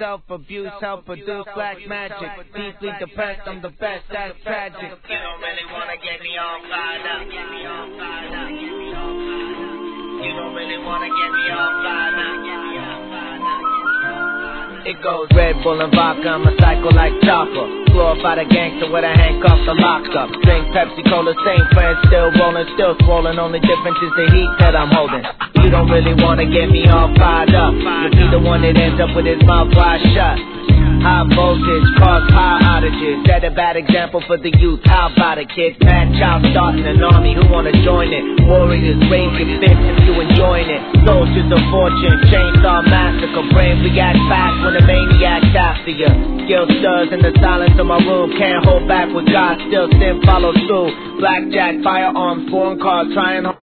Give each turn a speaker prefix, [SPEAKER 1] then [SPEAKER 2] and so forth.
[SPEAKER 1] self-abuse, help produce black magic. Deeply depressed, I'm the best, that's tragic. You don't really wanna get me all fired up. You don't really wanna get me all fired up. It goes Red Bull and vodka, I'm a psycho like Chopper. Glorified a gangster with a handcuff to lock up. Drink Pepsi Cola, same friends, still rolling, still swollen. Only difference is the heat that I'm holding. You don't really wanna get me all fired up. You'll be the one that ends up with his mouth wide shut. High voltage, cause power outages. Set a bad example for the youth. How about it, kid? Mad child starting an army. Who wanna join it? Warriors raise your fists if you enjoying it. Soldiers of fortune, chainsaw massacre. Brain react fast when the maniac's after you. Guilt stirs in the silence of my room. Can't hold back with God, still sin follows through. Blackjack, firearms, foreign cars, trying hard.